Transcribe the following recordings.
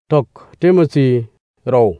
Tok Timothy row.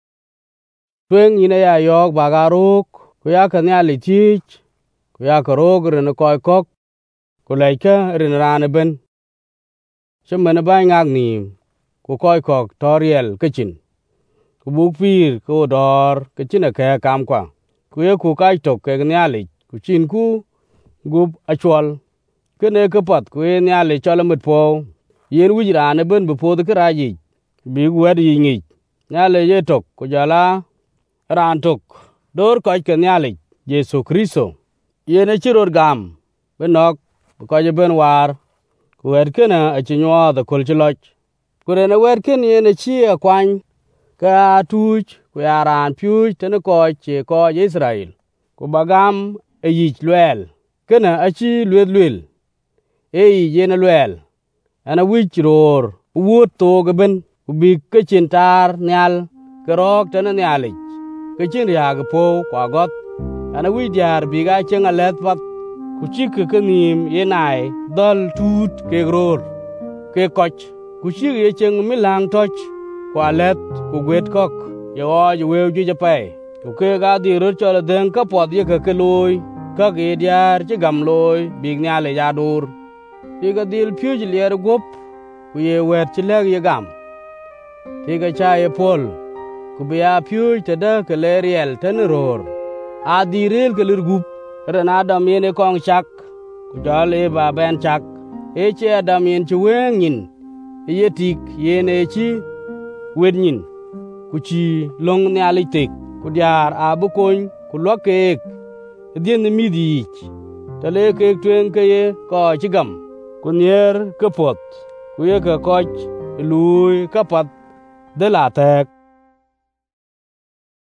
Twen ina ya yok bagaruk ku ya kan ya litich ku ya ka rog rin koy kok ku laika rin ran ben. Chemene ba ngak nim ku koy kok toriel kichin. Ku buk pir ku dor kichin ka kam kwa. Ku ye ku kai tok ke nyali ku chin ku gup achwal. Kene ke pat ku ye nyali cholamit po. Yen wujran ben bu pod ke raji. Bi wed yi ngi nyale ye tok ku jala ran tok dor ko ke nyale Yesu Kristo yene chiror gam benok ko je ben war ku wed kena a chinyo da kol chloch ku ne wed ken yene chi akwan ka tuch ku yaran pyu tene ko che ko Israel ku bagam e yich lwel kena a chi lwel e yene lwel ana wich ror wut to ben bi ke chin tar nyal ke rok tene nyali ke chin ya ge po kwa got ana wi diar bi ga chen a let pat ku chi ke nim ye nai dal tut ke ror ke koch ku chi ye chen mi lang toch kwa let ku gwet kok ye o je we ju je pe ku ke ga di ro chol den ka pod ye ke loy ka ge diar che gam loy bi nyale ya dur bi ga dil pyu je le gop ku ye wet che le ye gam tiga cha ye pol ku biya pyu te da ke le riel ten ror a di rel ke lurgup rena dam yene kong chak ku jale ba ben chak e che adam yen che wen yin ye tik yene chi wed yin ku chi long ne ali tik ku diar a bu kon ku lokek dien mi di te le ke twen ke ye ko chigam ku nier ke pot ku ye ke koch lui ka pat de la tek